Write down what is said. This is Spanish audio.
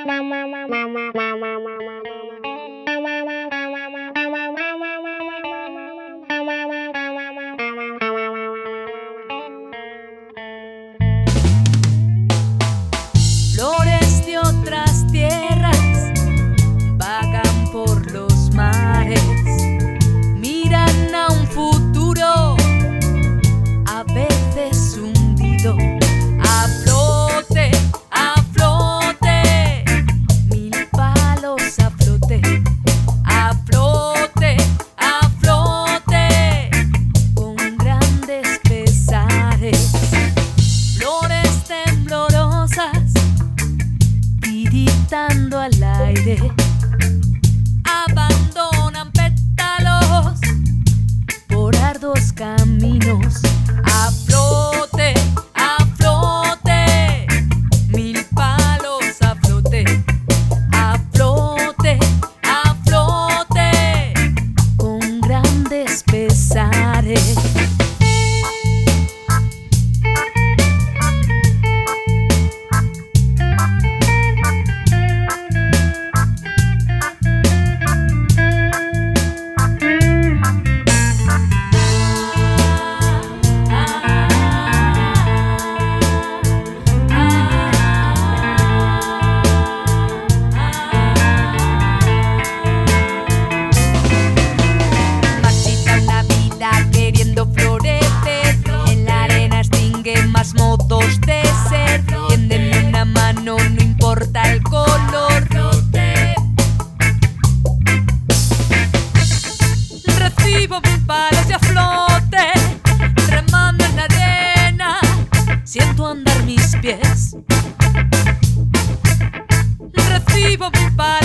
Flores de otras tierras vagan por los mares, miran a un futuro a veces hundido. A flote, mil palos a flote, a flote, con grandes pesares. Flores temblorosas tiritando al aire, abandonan pétalos por arduos caminos. A flote, mil palos a flote, a flote, con grandes pesares. Modos de ser, tiéndeme una mano, no importa el color. Recibo mil palos y a flote, remando en la arena, siento andar mis pies. Recibo mil palos